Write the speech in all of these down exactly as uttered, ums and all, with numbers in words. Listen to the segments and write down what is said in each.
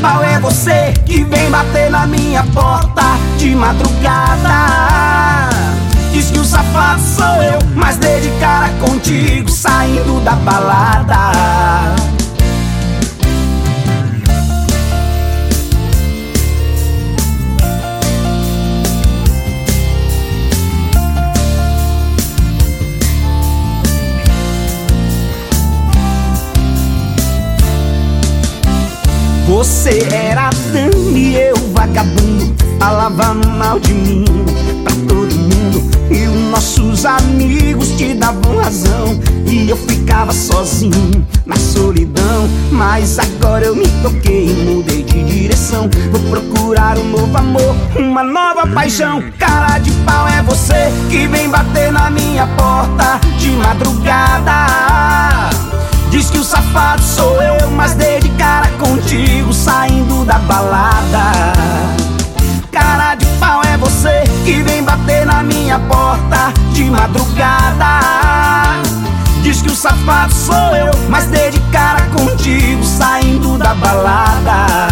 pau é você que vem bater na minha porta de madrugada. Diz que o safado sou eu, mas dei de cara contigo saindo da balada. Você era Dani, eu vagabundo, falava mal de mim pra todo mundo, e os nossos amigos te davam razão, e eu ficava sozinho na solidão. Mas agora eu me toquei, mudei de direção, vou procurar um novo amor, uma nova paixão. Cara de pau é você que vem bater na minha porta de madrugada. Diz que o safado sou eu, mas dei de cara contigo saindo da balada. Cara de pau é você que vem bater na minha porta de madrugada. Diz que o safado sou eu, mas dei de cara contigo saindo da balada.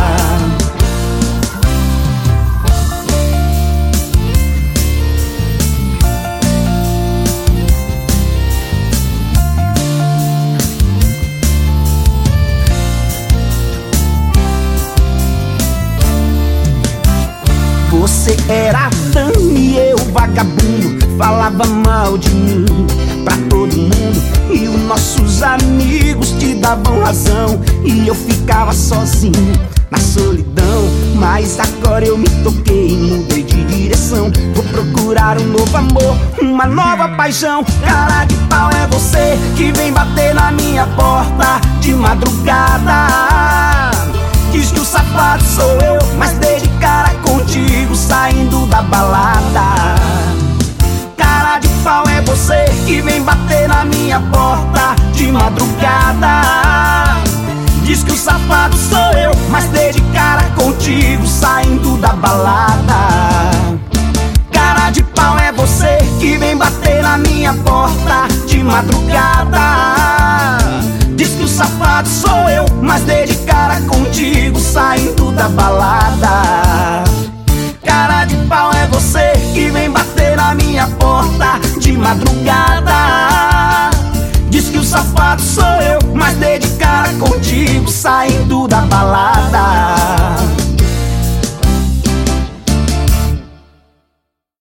Você era Dani, eu vagabundo, falava mal de mim pra todo mundo, e os nossos amigos te davam razão, e eu ficava sozinho na solidão. Mas agora eu me toquei, mudei de direção, vou procurar um novo amor, uma nova paixão. Cara de pau é você que vem bater na minha porta de madrugada. Diz que o safado sou eu, mas dei de cara contigo saindo da balada. Cara de pau é você que vem bater na minha porta de madrugada. Diz que o safado sou eu, mas dei de cara contigo saindo da balada. Cara de pau é você que vem bater na minha porta de madrugada. Diz que o safado sou eu, mas dei de cara contigo saindo da balada. Cara de pau é você que vem bater na minha porta de madrugada. Diz que o safado sou eu, mas dei de cara contigo saindo da balada.